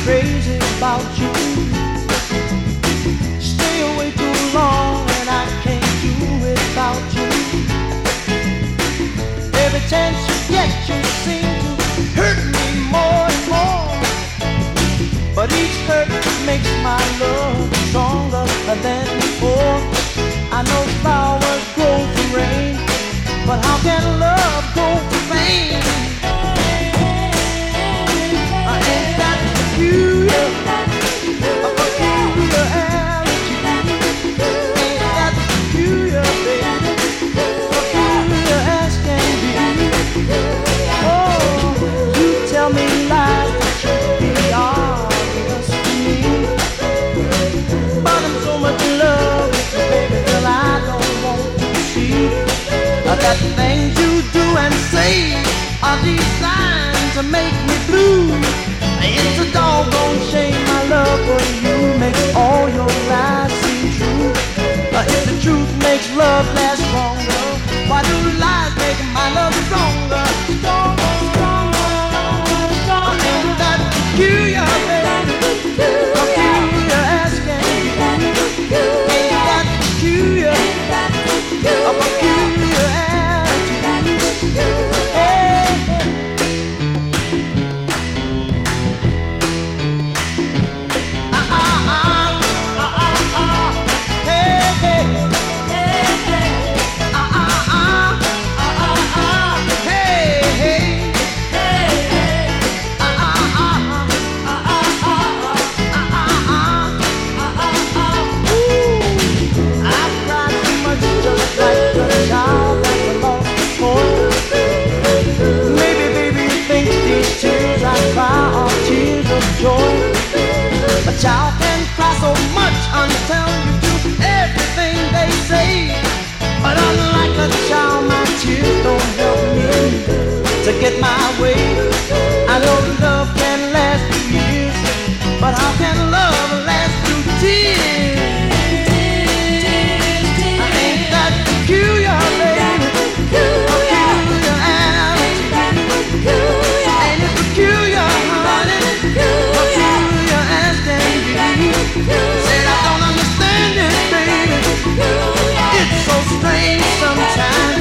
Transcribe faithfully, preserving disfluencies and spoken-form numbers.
crazy about you. Stay away too long and I can't do without you. Every chance you get, you seem to hurt me more and more. But each hurt makes my love stronger than before. I know flowers grow from rain, but how can love grow from pain? I ain't that peculiar, a peculiar attitude. Ain't that peculiar, baby, peculiar as can be. Oh, you tell me lies that should be obvious to me, but I'm so much in love with you, baby, girl, I don't want to see that things you do and say are designed to make me blue. It's a doggone shame my love for you makes all your lies seem true. Uh, if the truth makes love last longer, why do lies make my love stronger? Stronger, stronger, stronger. Uh, ain't that peculiar, baby? Peculiar as can be. Ain't that peculiar? A peculiar attitude. Hey, ah, ah, ah, ah, ah, ah. Hey, hey, ah, ah, ah, ah, ah, ah. Hey, hey, ah, ah, ah, ah, ah, ah, ah, ah. Ooh, I've cried too much just like a child that's lost before. Maybe, baby, you think these tears I cry are tears of joy. A child can cry so much until you do everything they say. But unlike a child, my tears don't help me to get my way. I know love can last through years, but how can love last through tears? I ain't that peculiar, baby. Peculiar attitude. Ain't it peculiar, honey? Peculiar as can be. Said I don't understand it, baby. It's so strange sometimes.